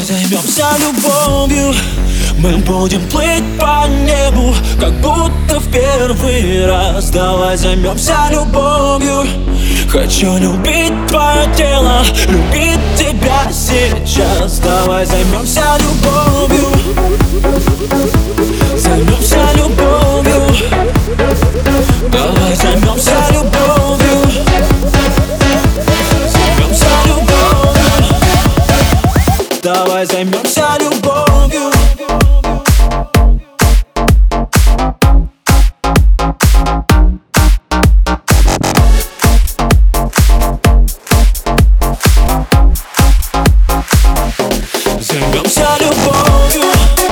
Займемся любовью, мы будем плыть по небу, как будто в первый раз. Давай займемся любовью. Хочу любить твое тело, любить тебя сейчас. Давай займемся любовью. Займемся любовью. Давай займемся любовью. Займемся любовью. Давай займемся любовью. Займемся любовью.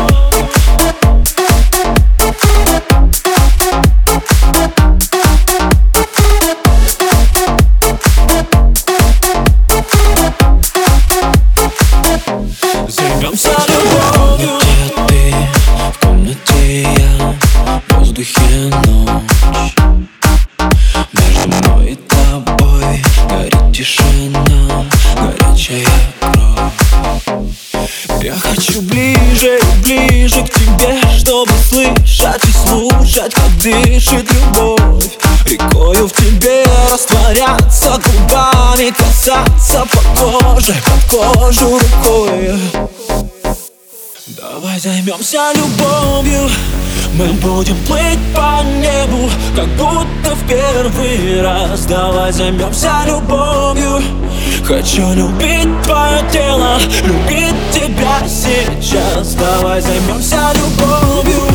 Займемся любовью. В комнате ты, в комнате я, в воздухе ночь. Между мной и тобой горит тишина, горячая кровь. Я хочу ближе и ближе к тебе, чтобы слышать и слушать, как дышит любовь. Рекою в тебе растворяться, губами касаться, под кожу рукой. Давай займемся любовью, мы будем плыть по небу, как будто в первый раз. Давай займемся любовью. Хочу любить твое тело, любить тебя сейчас. Давай займемся любовью.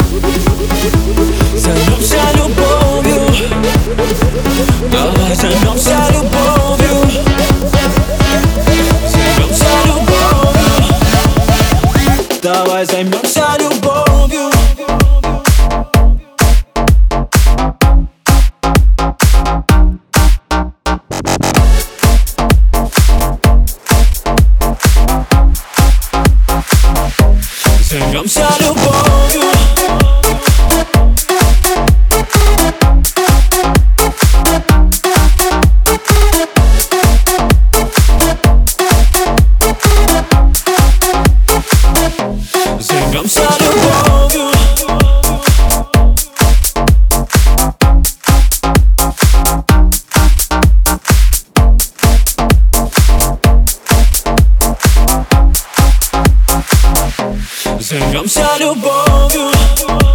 Займемся любовью. Давай займемся любовью. Займемся любовью. Давай займемся любовью. Займемся любовью. Займемся любовью. Займемся любовью.